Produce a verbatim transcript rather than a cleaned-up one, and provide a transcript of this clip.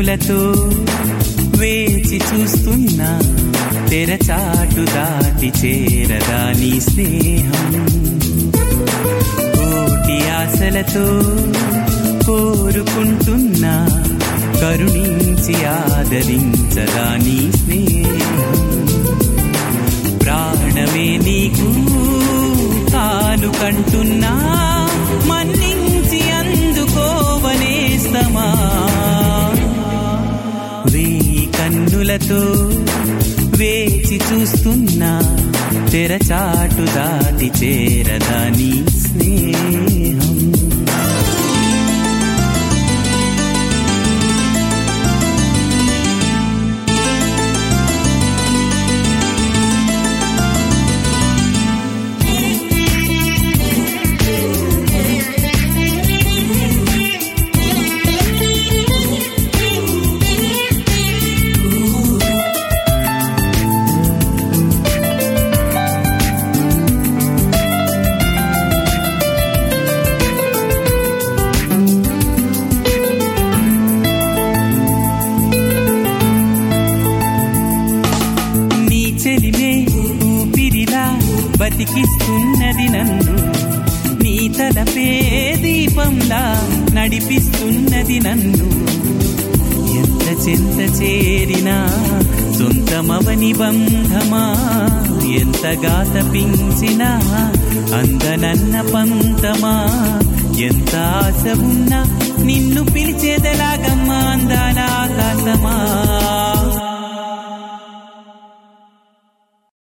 కన్నులతో వేచి చూస్తున్నా తెరచాటు దాటి చేరదా నీ స్నేహం. కోటి ఆశలతో కోరుకుంటున్నా కరుణించి ఆదరించదా నీ స్నేహం. ప్రాణమే నీకు కాలు కంటున్నా మన్నించి అందుకోవనేస్తమా. వేయి కన్నులతో వేచి చూస్తున్నా తెరచాటు దాటి చేరదా నీ స్నేహం. చెలిమే ఊపిరిలా బతికిస్తున్నది నన్ను, నీ తలపే దీపంలా నడిపిస్తున్నది నన్ను. ఎంత చెంత చేరినా సొంతమవని బంధమా, ఎంతగా తపించినా అందనన్న పంతమా. ఎంత ఆశ ఉన్నా నిన్ను పిలిచేదలాగమ్మా అందాల ఆకాశమా.